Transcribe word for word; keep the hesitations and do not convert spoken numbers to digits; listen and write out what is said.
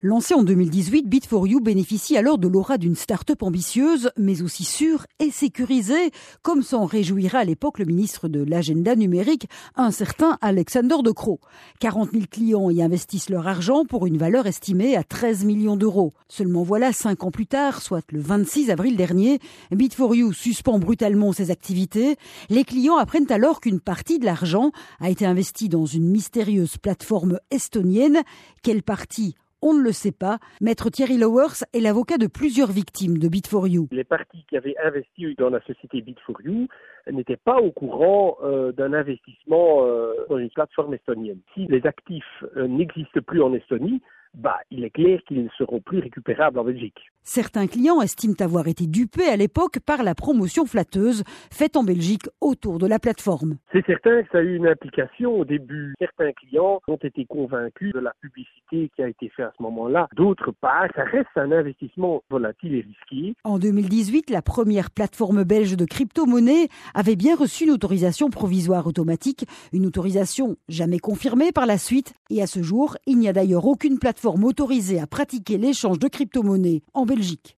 Lancé en deux mille dix-huit, bit for you bénéficie alors de l'aura d'une start-up ambitieuse, mais aussi sûre et sécurisée, comme s'en réjouira à l'époque le ministre de l'Agenda numérique, un certain Alexander De Croo. quarante mille clients y investissent leur argent pour une valeur estimée à treize millions d'euros. Seulement voilà, cinq ans plus tard, soit le vingt-six avril dernier, bit for you suspend brutalement ses activités. Les clients apprennent alors qu'une partie de l'argent a été investie dans une mystérieuse plateforme estonienne. Quelle partie ? On ne le sait pas. Maître Thierry Lowers est l'avocat de plusieurs victimes de bit for you. Les parties qui avaient investi dans la société bit for you n'étaient pas au courant euh, d'un investissement euh, dans une plateforme estonienne. Si les actifs euh, n'existent plus en Estonie, bah, il est clair qu'ils ne seront plus récupérables en Belgique. Certains clients estiment avoir été dupés à l'époque par la promotion flatteuse faite en Belgique autour de la plateforme. C'est certain que ça a eu une implication au début. Certains clients ont été convaincus de la publicité qui a été faite à ce moment-là. D'autre part, ça reste un investissement volatile et risqué. En deux mille dix-huit, la première plateforme belge de crypto-monnaie avait bien reçu une autorisation provisoire automatique, une autorisation jamais confirmée par la suite. Et à ce jour, il n'y a d'ailleurs aucune plateforme autorisée à pratiquer l'échange de crypto-monnaies en Belgique.